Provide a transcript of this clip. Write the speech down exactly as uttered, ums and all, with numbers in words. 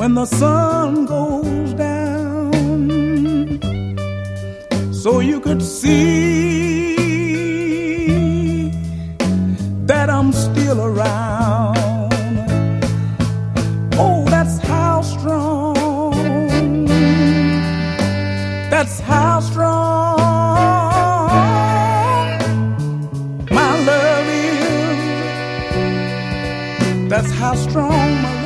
when the sun goes down, so you could see that I'm still around. Oh, that's how strong, that's how strong my love is, that's how strong my